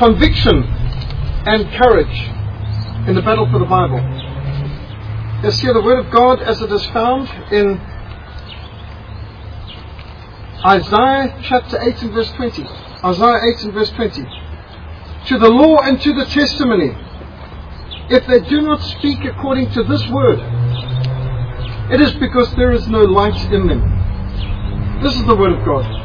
conviction and courage in the battle for the Bible. Let's hear the Word of God as it is found in Isaiah chapter 8 and verse 20. Isaiah 8 and verse 20. To the law and to the testimony, if they do not speak according to this word, it is because there is no light in them. This is the Word of God.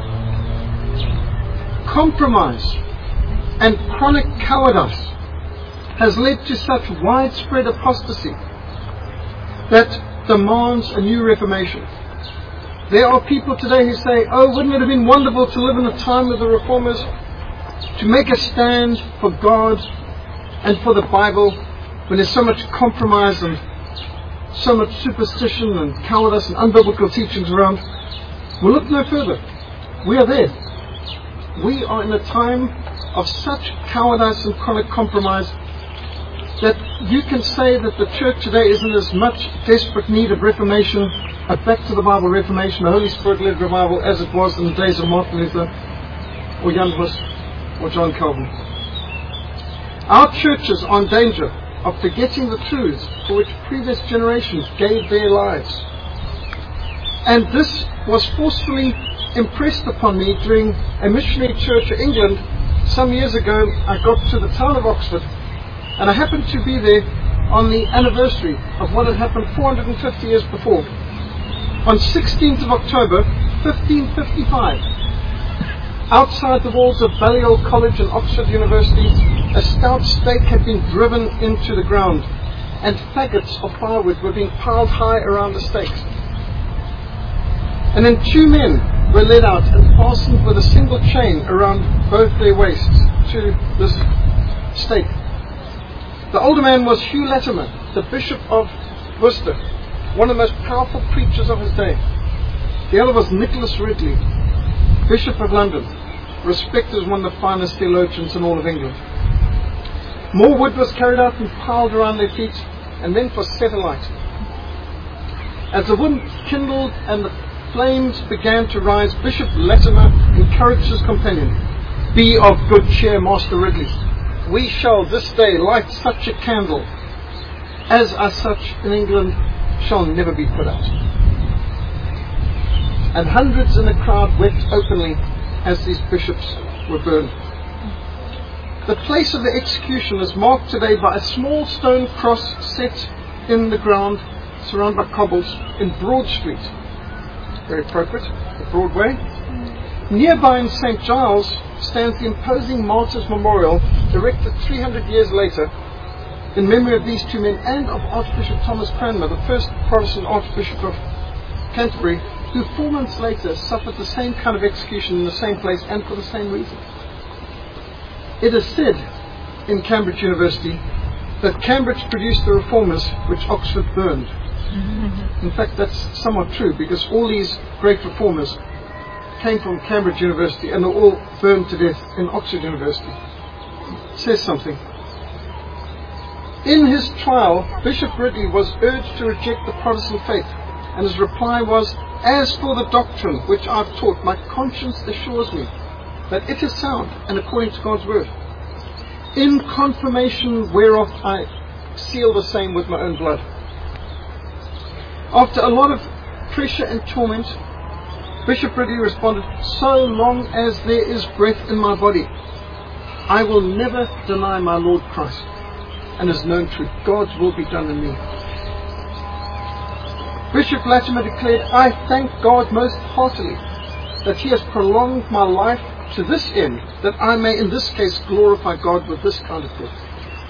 Compromise and chronic cowardice has led to such widespread apostasy that demands a new reformation. There are people today who say, oh, wouldn't it have been wonderful to live in the time of the Reformers, to make a stand for God and for the Bible, when there's so much compromise and so much superstition and cowardice and unbiblical teachings around. Well, look no further. We are there. We are in a time of such cowardice and chronic compromise that you can say that the church today is in as much desperate need of reformation, a back to the Bible reformation, a Holy Spirit-led revival, as it was in the days of Martin Luther or Jan Hus or John Calvin. Our churches are in danger of forgetting the truths for which previous generations gave their lives. And this was forcefully impressed upon me during a missionary church in England. Some years ago, I got to the town of Oxford, and I happened to be there on the anniversary of what had happened 450 years before. On 16th of October, 1555, outside the walls of Balliol College and Oxford University, a stout stake had been driven into the ground, and faggots of firewood were being piled high around the stakes. And then two men were led out and fastened with a single chain around both their waists to this stake. The older man was Hugh Latimer, the Bishop of Worcester, one of the most powerful preachers of his day. The other was Nicholas Ridley, Bishop of London, respected as one of the finest theologians in all of England. More wood was carried out and piled around their feet, and then for set alight. As the wood kindled and the flames began to rise, Bishop Latimer encouraged his companion, "Be of good cheer, Master Ridley. We shall this day light such a candle as are such in England shall never be put out." And hundreds in the crowd wept openly as these bishops were burned. The place of the execution is marked today by a small stone cross set in the ground, surrounded by cobbles, in Broad Street. Very appropriate, the Broadway. Nearby in St. Giles stands the imposing Martyrs Memorial, erected 300 years later, in memory of these two men and of Archbishop Thomas Cranmer, the first Protestant Archbishop of Canterbury, who 4 months later suffered the same kind of execution in the same place and for the same reason. It is said in Cambridge University that Cambridge produced the reformers which Oxford burned. In fact, that's somewhat true, because all these great reformers came from Cambridge University and were all burned to death in Oxford University. It says something. In his trial, Bishop Ridley was urged to reject the Protestant faith, and his reply was, "As for the doctrine which I've taught, my conscience assures me that it is sound and according to God's word, in confirmation whereof I seal the same with my own blood." After a lot of pressure and torment, Bishop Ridley responded, "So long as there is breath in my body, I will never deny my Lord Christ, and as known truth, God's will be done in me." Bishop Latimer declared, "I thank God most heartily that He has prolonged my life to this end, that I may in this case glorify God with this kind of death."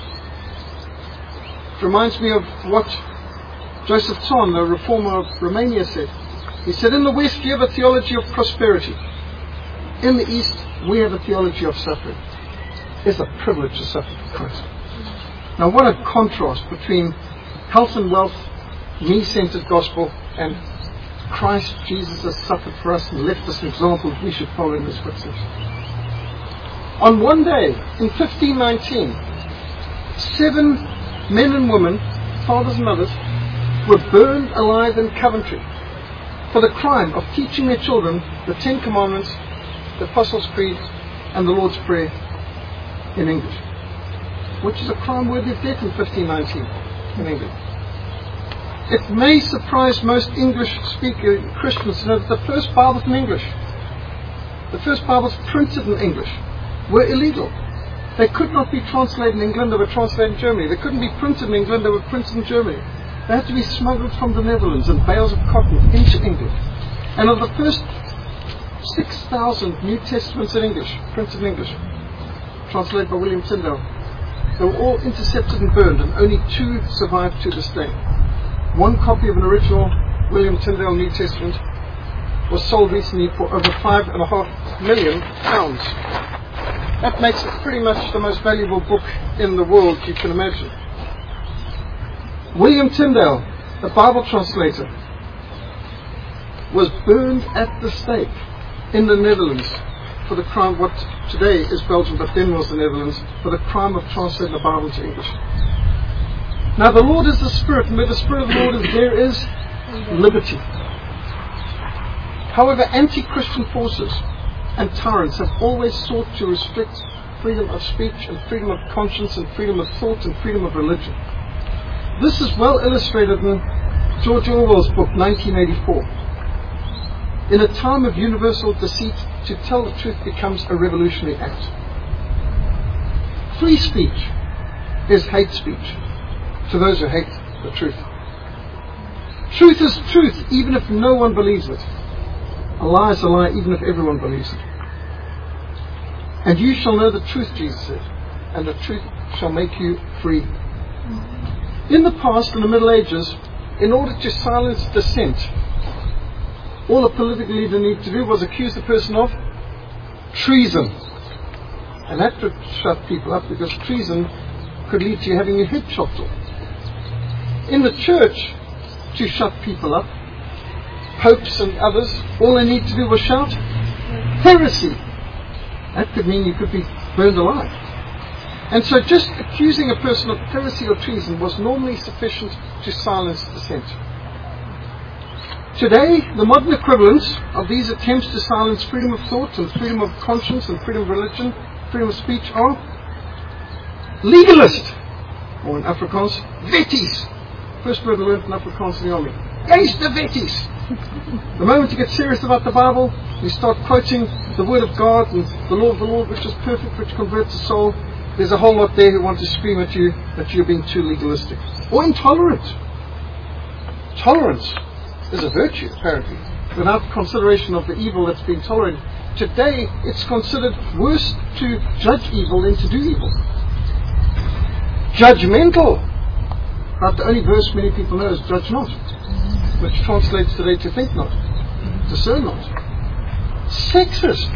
It reminds me of what Joseph Tson, the reformer of Romania, said. He said, "In the West you have a theology of prosperity. In the East we have a theology of suffering. It's a privilege to suffer for Christ." Now what a contrast between health and wealth, me-centered gospel, and Christ Jesus has suffered for us and left us an example that we should follow in His footsteps. On one day in 1519, 7 men and women, fathers and mothers, were burned alive in Coventry for the crime of teaching their children the 10 Commandments, the Apostles' Creed, and the Lord's Prayer in English, which is a crime worthy of death in 1519 in England. It may surprise most English-speaking Christians to know that the first Bibles in English, the first Bibles printed in English, were illegal. They could not be translated in England, they were translated in Germany. They couldn't be printed in England, they were printed in Germany. They had to be smuggled from the Netherlands in bales of cotton into England. And of the first 6,000 New Testaments in English, printed in English, translated by William Tyndale, they were all intercepted and burned, and only 2 survived to this day. One copy of an original William Tyndale New Testament was sold recently for over £5.5 million. That makes it pretty much the most valuable book in the world you can imagine. William Tyndale, the Bible translator, was burned at the stake in the Netherlands for the crime of what today is Belgium, but then was the Netherlands, for the crime of translating the Bible into English. Now the Lord is the Spirit, and where the Spirit of the Lord is, there is liberty. However, anti-Christian forces and tyrants have always sought to restrict freedom of speech and freedom of conscience and freedom of thought and freedom of religion. This is well illustrated in George Orwell's book 1984. In a time of universal deceit, to tell the truth becomes a revolutionary act. Free speech is hate speech to those who hate the truth. Truth is truth, even if no one believes it. A lie is a lie, even if everyone believes it. And you shall know the truth, Jesus said, and the truth shall make you free. In the past, in the Middle Ages, in order to silence dissent, all a political leader needed to do was accuse the person of treason. And that would shut people up, because treason could lead to you having your head chopped off. In the church, to shut people up, popes and others, all they need to do was shout heresy. That could mean you could be burned alive. And so just accusing a person of heresy or treason was normally sufficient to silence dissent. Today, the modern equivalents of these attempts to silence freedom of thought and freedom of conscience and freedom of religion, freedom of speech, are legalist, or in Afrikaans, wetties. First word I learned in Afrikaans in the army. Jy's the wetties. The moment you get serious about the Bible, you start quoting the Word of God and the law of the Lord, which is perfect, which converts the soul. There's a whole lot there who want to scream at you that you're being too legalistic. Or intolerant. Tolerance is a virtue, apparently, without consideration of the evil that's being tolerated. Today, it's considered worse to judge evil than to do evil. Judgmental. But the only verse many people know is judge not, which translates today to think not, discern not. Sexist.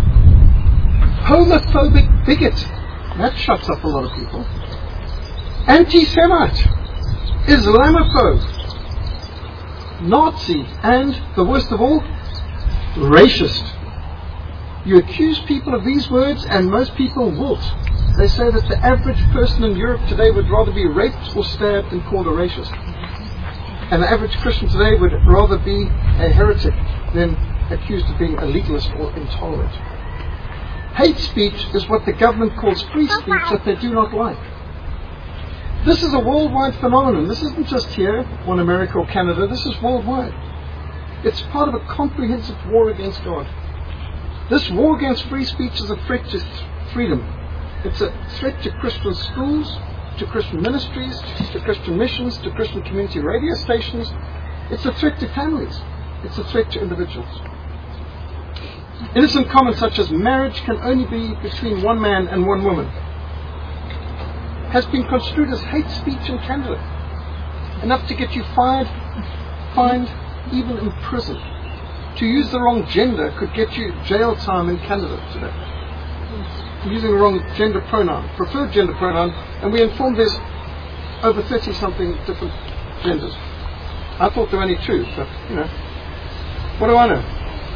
Homophobic bigot. That shuts up a lot of people. Anti-Semite. Islamophobe. Nazi. And, the worst of all, racist. You accuse people of these words and most people wilt. They say that the average person in Europe today would rather be raped or stabbed than called a racist. And the average Christian today would rather be a heretic than accused of being a legalist or intolerant. Hate speech is what the government calls free speech that they do not like. This is a worldwide phenomenon. This isn't just here, or in America or Canada. This is worldwide. It's part of a comprehensive war against God. This war against free speech is a threat to freedom. It's a threat to Christian schools, to Christian ministries, to Christian missions, to Christian community radio stations. It's a threat to families. It's a threat to individuals. Innocent comments such as marriage can only be between one man and one woman has been construed as hate speech in Canada. Enough to get you fired, fined, even imprisoned. To use the wrong gender could get you jail time in Canada today. Using the wrong gender pronoun, preferred gender pronoun, and we informed there's over 30-something different genders. I thought there were only 2, but, what do I know?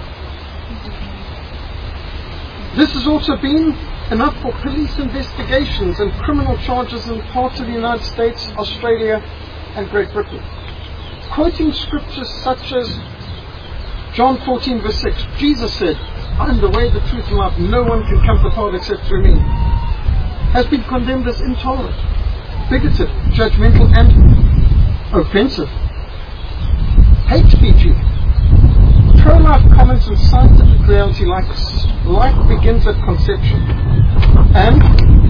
This has also been enough for police investigations and criminal charges in parts of the United States, Australia, and Great Britain. Quoting scriptures such as John 14 verse 6, Jesus said, "I am the way, the truth, and life. No one can come to the Father except through me." has been condemned as intolerant, bigoted, judgmental, and offensive. Hate speech even. Pro-life comments and scientific reality like begins at conception. And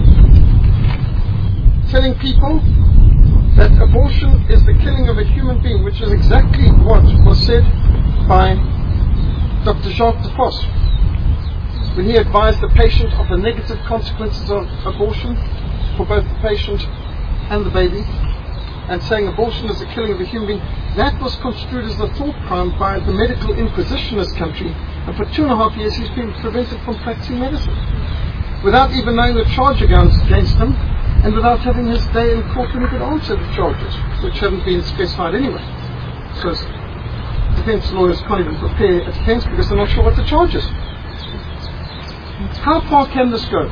telling people that abortion is the killing of a human being, which is exactly what was said by Dr. Jacques Defosse when he advised the patient of the negative consequences of abortion for both the patient and the baby, and saying abortion is the killing of a human being. That was construed as a thought crime by the medical inquisition in this country, and for 2.5 years he's been prevented from practicing medicine without even knowing the charge against him, and without having his day in court when he could answer the charges, which haven't been specified anyway. So defense lawyers can't even prepare a defense because they're not sure what the charge is. How far can this go?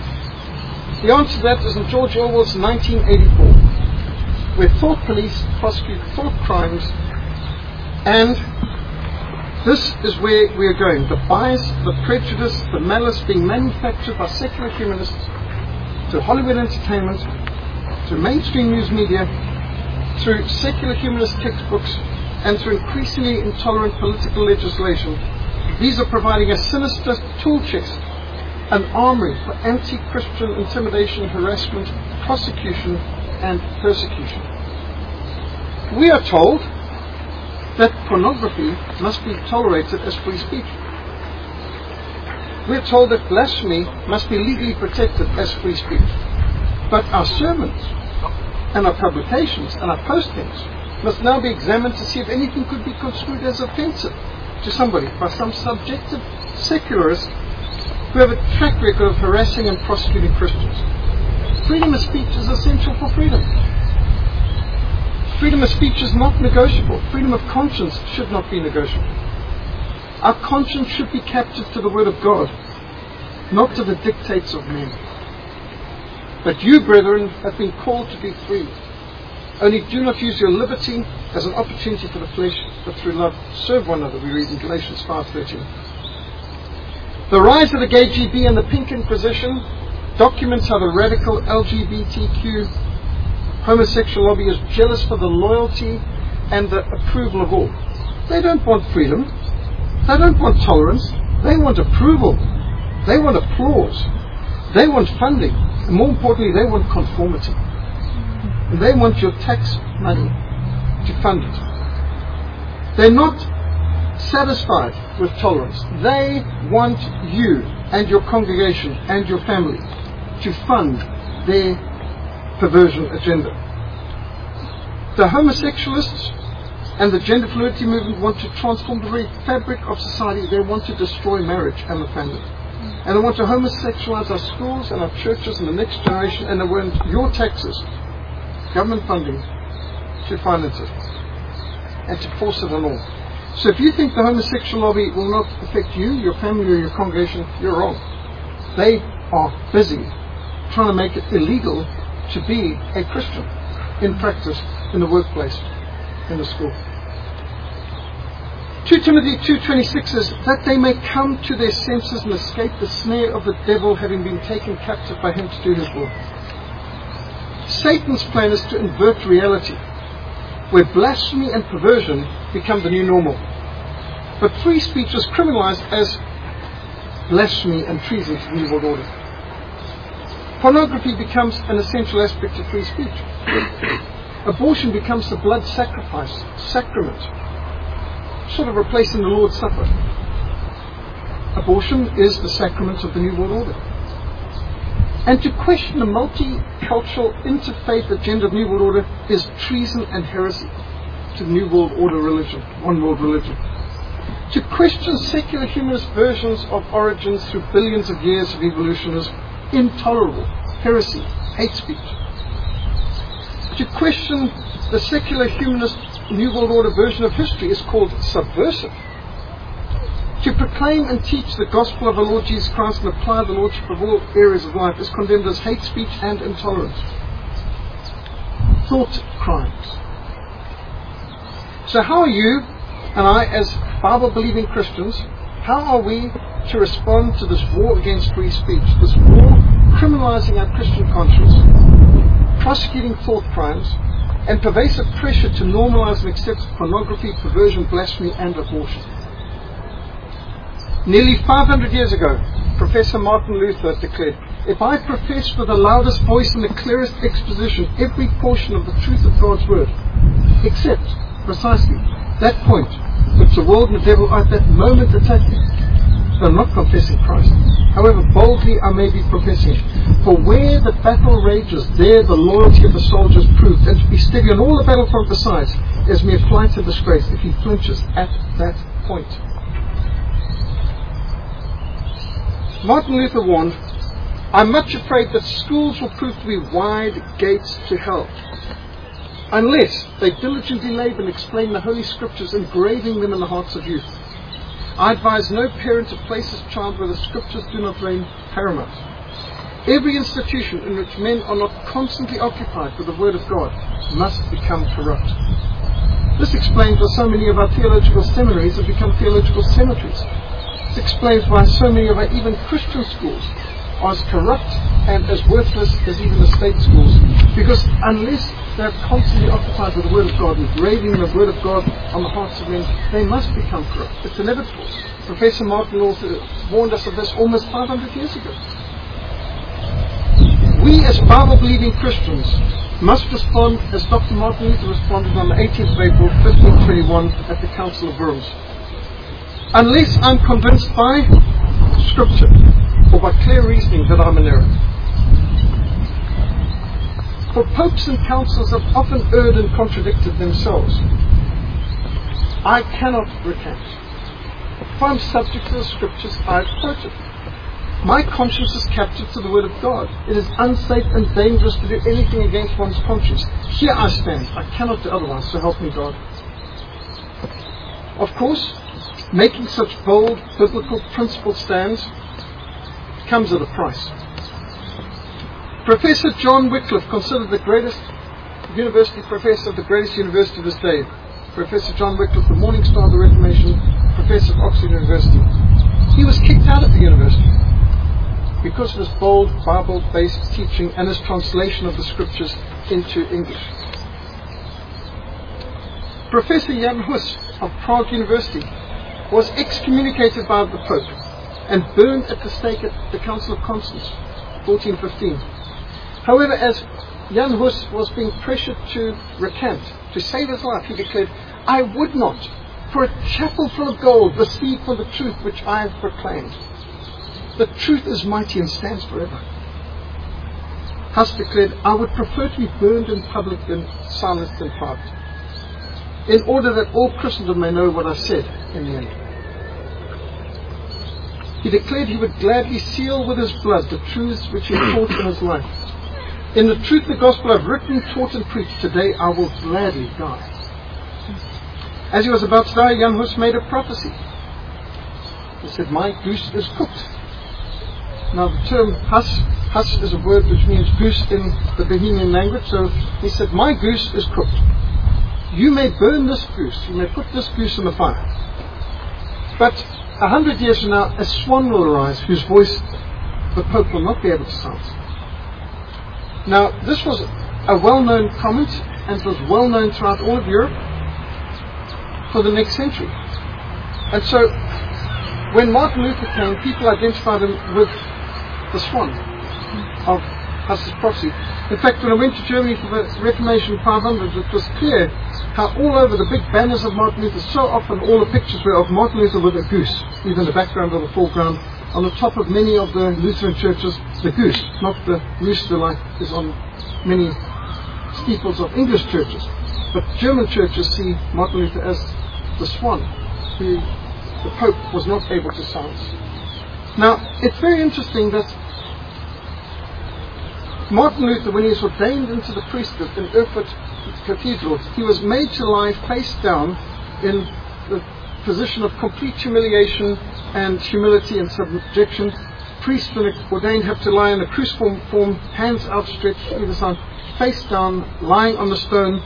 The answer to that is in George Orwell's 1984, where thought police prosecute thought crimes, and this is where we are going. The bias, the prejudice, the malice being manufactured by secular humanists to Hollywood entertainment, to mainstream news media, through secular humanist textbooks, and through increasingly intolerant political legislation. These are providing a sinister tool chest, an armory for anti-Christian intimidation, harassment, prosecution, and persecution. We are told that pornography must be tolerated as free speech. We are told that blasphemy must be legally protected as free speech. But our sermons and our publications and our postings must now be examined to see if anything could be construed as offensive to somebody by some subjective secularists who have a track record of harassing and prosecuting Christians. Freedom of speech is essential for freedom. Freedom of speech is not negotiable. Freedom of conscience should not be negotiable. Our conscience should be captive to the Word of God, not to the dictates of men. But you, brethren, have been called to be free. Only do not use your liberty as an opportunity for the flesh, but through love serve one another, we read in Galatians 5:13. The rise of the gay GB and the Pink Inquisition documents how the radical LGBTQ homosexual lobby is jealous for the loyalty and the approval of all. They don't want freedom. They don't want tolerance. They want approval. They want applause. They want funding. And more importantly, they want conformity. And they want your tax money to fund it. They're not satisfied with tolerance. They want you and your congregation and your family to fund their perversion agenda. The homosexualists and the gender fluidity movement want to transform the very fabric of society. They want to destroy marriage and the family. And they want to homosexualize our schools and our churches and the next generation, and they want your taxes, government funding, to finance it and to force it on all. So if you think the homosexual lobby will not affect you, your family or your congregation, you're wrong. They are busy trying to make it illegal to be a Christian in practice, in the workplace, in the school. 2 Timothy 2:26 says that they may come to their senses and escape the snare of the devil, having been taken captive by him to do his will. Satan's plan is to invert reality, where blasphemy and perversion become the new normal. But free speech is criminalized as blasphemy and treason to the New World Order. Pornography becomes an essential aspect of free speech. Abortion becomes the blood sacrifice sacrament, sort of replacing the Lord's Supper. Abortion is the sacrament of the New World Order. And to question the multicultural interfaith agenda of the New World Order is treason and heresy to the New World Order religion, one world religion. To question secular humanist versions of origins through billions of years of evolution is intolerable, heresy, hate speech. To question the secular humanist New World Order version of history is called subversive. To proclaim and teach the gospel of the Lord Jesus Christ and apply the Lordship of all areas of life is condemned as hate speech and intolerance. Thought crimes. So how are you and I, as Bible-believing Christians, how are we to respond to this war against free speech, this war criminalizing our Christian conscience, prosecuting thought crimes, and pervasive pressure to normalize and accept pornography, perversion, blasphemy, and abortion. Nearly 500 years ago, Professor Martin Luther declared, "If I profess with the loudest voice and the clearest exposition every portion of the truth of God's Word, except precisely that point which the world and the devil are at that moment attacking, I am not confessing Christ. However boldly I may be professing it. For where the battle rages, there the loyalty of the soldier is proved, and to be steady on all the battlefront besides is mere flight and disgrace if he flinches at that point." Martin Luther warned, "I'm much afraid that schools will prove to be wide gates to hell, unless they diligently labor and explain the Holy Scriptures, engraving them in the hearts of youth. I advise no parent to place his child where the Scriptures do not reign paramount. Every institution in which men are not constantly occupied with the Word of God must become corrupt." This explains why so many of our theological seminaries have become theological cemeteries. This explains why so many of our even Christian schools are as corrupt and as worthless as even the state schools. Because unless they are constantly occupied with the Word of God, engraving the Word of God on the hearts of men, they must become corrupt. It's inevitable. Professor Martin Luther warned us of this almost 500 years ago. We as Bible-believing Christians must respond as Dr. Martin Luther responded on the 18th of April 1521 at the Council of Worms. "Unless I'm convinced by Scripture or by clear reasoning that I'm in error." For popes and councils have often erred and contradicted themselves. I cannot recant. For I'm subject to the Scriptures I've quoted. My conscience is captive to the Word of God. It is unsafe and dangerous to do anything against one's conscience. Here I stand. I cannot do otherwise, so help me God. Of course, making such bold, biblical, principled stands comes at a price. Professor John Wycliffe, considered the greatest university professor of the greatest university of his day, Professor John Wycliffe, the Morning Star of the Reformation, professor of Oxford University, he was kicked out of the university because of his bold, Bible-based teaching and his translation of the Scriptures into English. Professor Jan Hus of Prague University was excommunicated by the Pope and burned at the stake at the Council of Constance, 1415. However, as Jan Hus was being pressured to recant, to save his life, he declared, "I would not, for a chapel full of gold, receive for the truth which I have proclaimed. The truth is mighty and stands forever." Hus declared, "I would prefer to be burned in public than silenced in private, in order that all Christendom may know what I said in the end." He declared he would gladly seal with his blood the truths which he taught in his life. "In the truth of the gospel I've written, taught and preached, today I will gladly die." As he was about to die, Jan Hus made a prophecy. He said, "My goose is cooked." Now the term hus is a word which means goose in the Bohemian language, so he said, "My goose is cooked. You may burn this goose, you may put this goose in the fire. But 100 years from now, a swan will arise whose voice the Pope will not be able to silence." Now, this was a well-known comment, and it was well-known throughout all of Europe for the next century. And so, when Martin Luther came, people identified him with the swan of Huss's prophecy. In fact, when I went to Germany for the Reformation 500, it was clear how all over the big banners of Martin Luther, so often all the pictures were of Martin Luther with a goose, either in the background or the foreground. On the top of many of the Lutheran churches, the goose, not the rooster like is on many steeples of English churches. But German churches see Martin Luther as the swan, who the Pope was not able to silence. Now, it's very interesting that Martin Luther, when he was ordained into the priesthood in Erfurt Cathedral, he was made to lie face down in the position of complete humiliation and humility and subjection. Priests, when ordained, have to lie in a cruciform form, hands outstretched either side, face down, lying on the stone,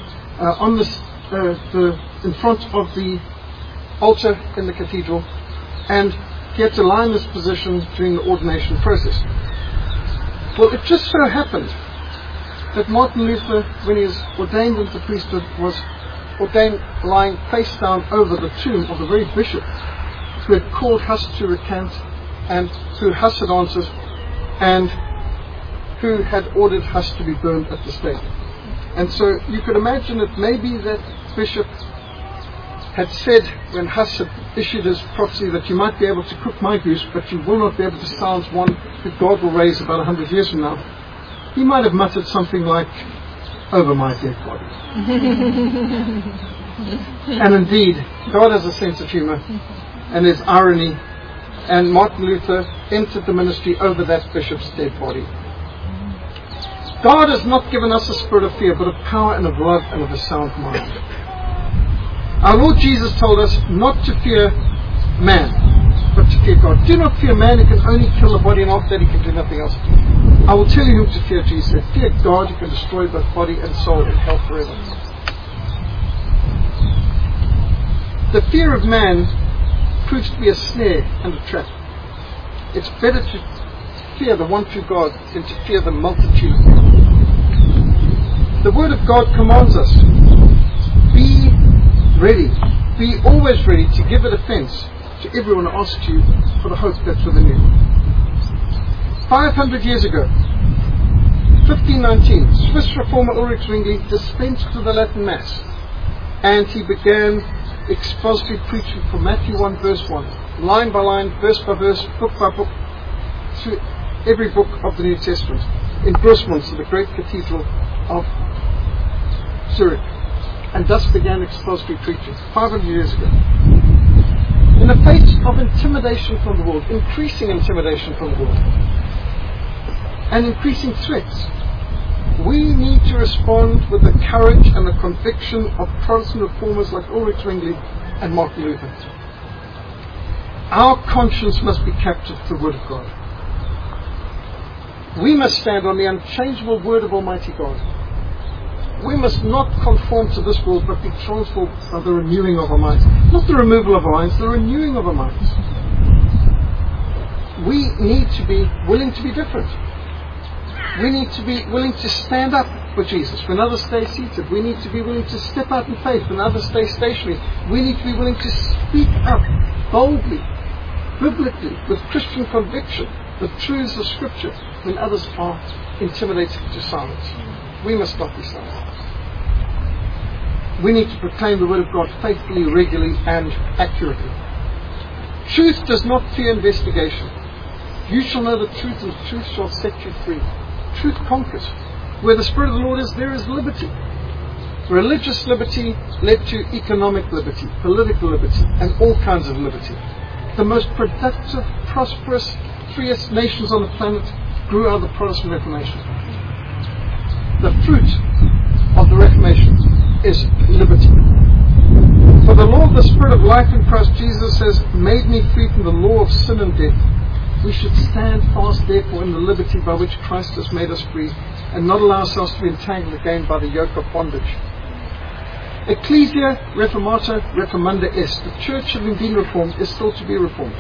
in front of the altar in the cathedral, and he had to lie in this position during the ordination process. Well, it just so happened that Martin Luther, when he was ordained into priesthood, was ordained lying face down over the tomb of the very bishop who had called Huss to recant, and who Huss had answered, and who had ordered Huss to be burned at the stake. And so you could imagine that maybe that bishop had said, when Huss had issued his prophecy, that you might be able to cook my goose, but you will not be able to silence one that God will raise about 100 years from now. He might have muttered something like, over my dead body. And indeed, God has a sense of humour, and there's irony, and Martin Luther entered the ministry over that bishop's dead body. God has not given us a spirit of fear, but of power and of love and of a sound mind. Our Lord Jesus told us not to fear man, but to fear God. Do not fear man, who can only kill the body, and after that he can do nothing else. I will tell you whom to fear, Jesus said. Fear God, who can destroy both body and soul in hell forever. The fear of man proves to be a snare and a trap. It's better to fear the one true God than to fear the multitude of men. The Word of God commands us, be ready, be always ready to give a defense to everyone who asks you for the hope that's within you. 500 years ago, 1519, Swiss reformer Ulrich Zwingli dispensed with the Latin Mass, and he began expository preaching from Matthew 1 verse 1, line by line, verse by verse, book by book, through every book of the New Testament, in Grosmont, the great cathedral of Zurich, and thus began expository preaching 500 years ago. In the face of intimidation from the world, increasing intimidation from the world, and increasing threats, we need to respond with the courage and the conviction of Protestant reformers like Ulrich Zwingli and Martin Luther. Our conscience must be captive to the Word of God. We must stand on the unchangeable Word of Almighty God. We must not conform to this world, but be transformed by the renewing of our minds. Not the removal of our minds, the renewing of our minds. We need to be willing to be different. We need to be willing to stand up for Jesus when others stay seated. We need to be willing to step out in faith when others stay stationary. We need to be willing to speak up boldly, biblically, with Christian conviction, the truths of Scripture when others are intimidated to silence. We must not be silent. We need to proclaim the Word of God faithfully, regularly, and accurately. Truth does not fear investigation. You shall know the truth, and the truth shall set you free. Truth conquers. Where the Spirit of the Lord is, there is liberty. Religious liberty led to economic liberty, political liberty, and all kinds of liberty. The most productive, prosperous, freest nations on the planet grew out of the Protestant Reformation. The fruit of the Reformation is liberty. For the law of the Spirit of life in Christ Jesus has made me free from the law of sin and death. We should stand fast, therefore, in the liberty by which Christ has made us free, and not allow ourselves to be entangled again by the yoke of bondage. Ecclesia reformata reformanda est. The church, having been reformed, is still to be reformed.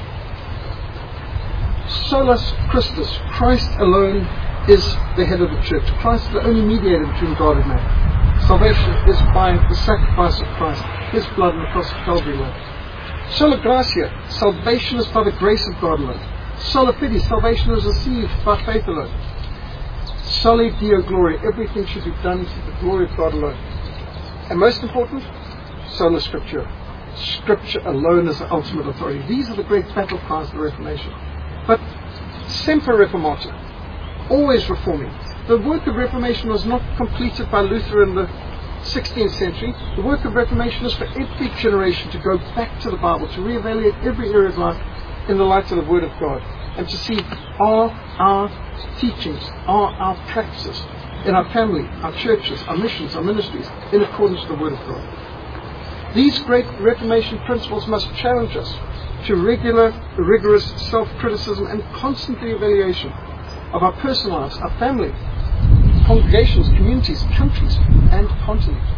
Solus Christus. Christ alone is the head of the church. Christ is the only mediator between God and man. Salvation is by the sacrifice of Christ, His blood on the cross of Calvary alone. Sola gratia. Salvation is by the grace of God alone. Sola fide. Salvation is received by faith alone. Soli Deo gloria. Everything should be done to the glory of God alone. And most important, sola scriptura. Scripture alone is the ultimate authority. These are the great battle cries of the Reformation. But semper reformata, always reforming. The work of Reformation was not completed by Luther in the 16th century. The work of Reformation is for every generation to go back to the Bible, to reevaluate every area of life in the light of the Word of God, and to see, are our teachings, are our practices in our family, our churches, our missions, our ministries, in accordance with the Word of God. These great Reformation principles must challenge us to regular, rigorous self-criticism and constant evaluation of our personal lives, our family, congregations, communities, countries, and continents.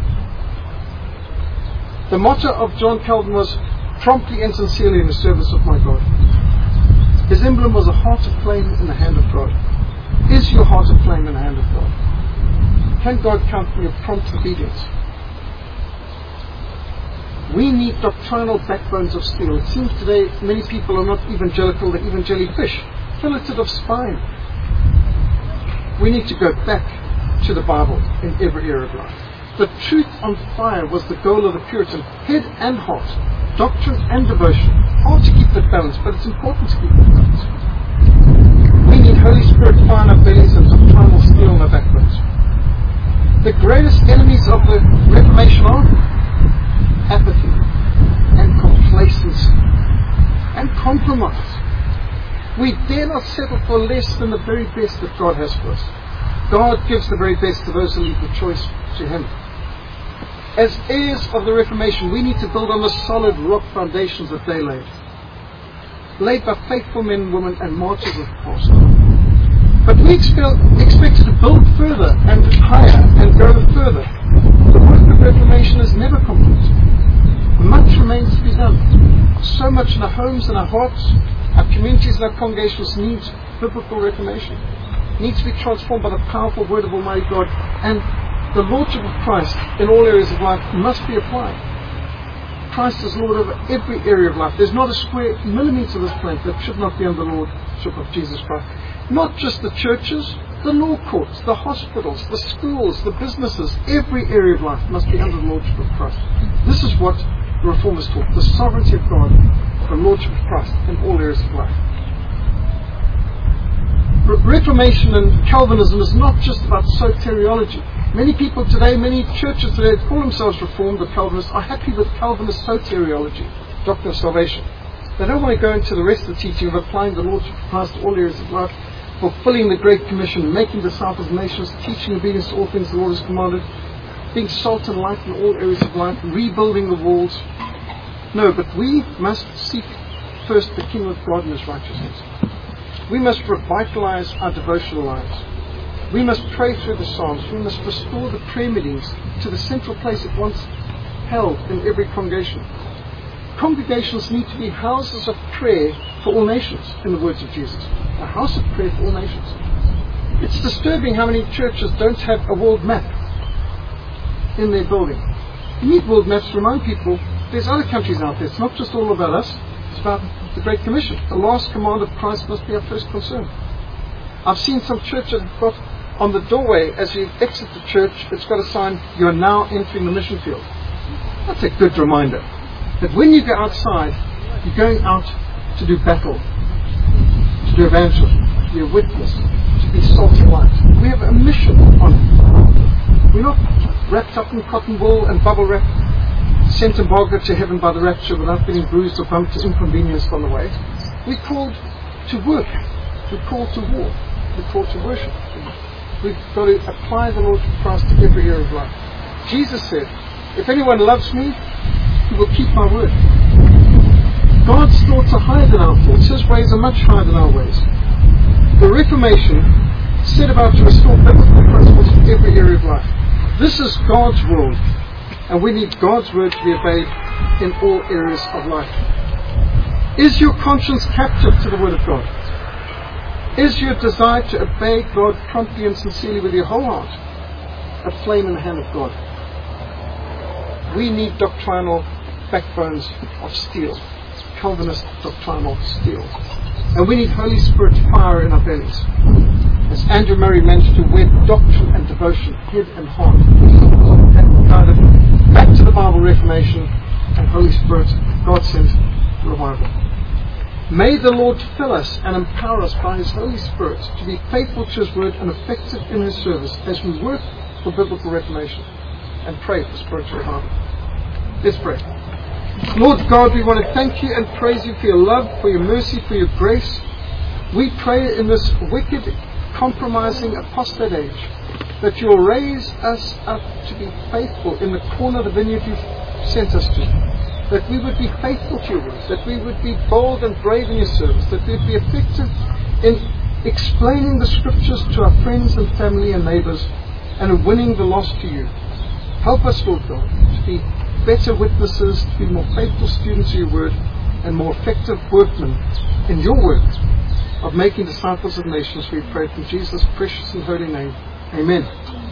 The motto of John Calvin was, promptly and sincerely in the service of my God. His emblem was a heart of flame in the hand of God. Is your heart aflame in the hand of God? Can God count on your prompt obedience? We need doctrinal backbones of steel. It seems today many people are not evangelical, they're evangelifish, filleted of spine. We need to go back to the Bible in every area of life. The truth on fire was the goal of the Puritan, head and heart, doctrine and devotion. Hard to keep that balance, but it's important to keep that balance. We need Holy Spirit fire in our bellies and doctrinal steel in our backbones. The greatest enemies of the Reformation are apathy and complacency and compromise. We dare not settle for less than the very best that God has for us. God gives the very best to those who leave the choice to Him. As heirs of the Reformation, we need to build on the solid rock foundations that they laid by faithful men and women and martyrs of the past. But we expect to build further and higher and go further. The work of Reformation is never complete. Much remains to be done. So much in our homes and our hearts, our communities and our congregations needs biblical Reformation. Needs to be transformed by the powerful word of Almighty God, and the Lordship of Christ in all areas of life must be applied. Christ is Lord over every area of life. There's not a square millimetre of this planet that should not be under the Lordship of Jesus Christ. Not just the churches, the law courts, the hospitals, the schools, the businesses, every area of life must be under the Lordship of Christ. This is what the Reformers taught, the sovereignty of God, the Lordship of Christ in all areas of life. Reformation and Calvinism is not just about soteriology. Many people today, many churches today that call themselves Reformed or Calvinists are happy with Calvinist soteriology, doctrine of salvation. They don't want to go into the rest of the teaching of applying the Lordship of Christ to all areas of life, fulfilling the Great Commission, making disciples of nations, teaching obedience to all things the Lord has commanded, being salt and light in all areas of life, rebuilding the walls. No, but we must seek first the kingdom of God and His righteousness. We must revitalize our devotional lives. We must pray through the Psalms. We must restore the prayer meetings to the central place it once held in every congregation. Congregations need to be houses of prayer for all nations, in the words of Jesus. A house of prayer for all nations. It's disturbing how many churches don't have a world map in their building. You need world maps to remind people there's other countries out there. It's not just all about us. It's about the Great Commission. The last command of Christ must be our first concern. I've seen some churches have got on the doorway, as you exit the church, it's got a sign, "You are now entering the mission field." That's a good reminder that when you go outside, you're going out to do battle, to do evangelism, to be a witness, to be salt and light. We have a mission on it. We're not wrapped up in cotton wool and bubble wrap, sent embargoed to heaven by the rapture without getting bruised or bumped or inconvenienced on the way. We're called to work. We're called to war. We're called to worship. We've got to apply the Lordship of Christ to every area of life. Jesus said, "If anyone loves me, he will keep my word." God's thoughts are higher than our thoughts. His ways are much higher than our ways. The Reformation set about to restore biblical principles in every area of life. This is God's world, and we need God's word to be obeyed in all areas of life. Is your conscience captive to the word of God? Is your desire to obey God promptly and sincerely with your whole heart a flame in the hand of God? We need doctrinal backbones of steel, Calvinist doctrinal steel. And we need Holy Spirit fire in our bellies. As Andrew Murray managed to wed doctrine and devotion, head and heart, and guided back to the Bible Reformation and Holy Spirit, God-sent revival. May the Lord fill us and empower us by His Holy Spirit to be faithful to His word and effective in His service as we work for biblical reformation and pray for spiritual revival. Let's pray. Lord God, we want to thank You and praise You for Your love, for Your mercy, for Your grace. We pray in this wicked, compromising, apostate age that You'll raise us up to be faithful in the corner of the vineyard You've sent us to. That we would be faithful to Your word, that we would be bold and brave in Your service, that we would be effective in explaining the Scriptures to our friends and family and neighbours, and in winning the lost to You. Help us, Lord God, to be better witnesses, to be more faithful students of Your word, and more effective workmen in Your work. of making disciples of nations, we pray in Jesus' precious and holy name. Amen.